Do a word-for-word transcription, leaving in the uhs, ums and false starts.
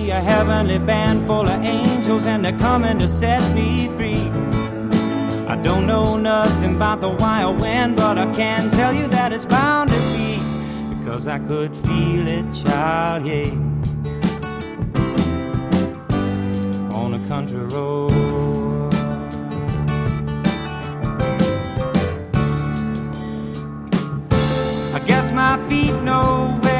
see a heavenly band full of angels, and they're coming to set me free. I don't know nothing about the wild wind, but I can tell you that it's bound to be, because I could feel it, child, yeah, on a country road. I guess my feet know where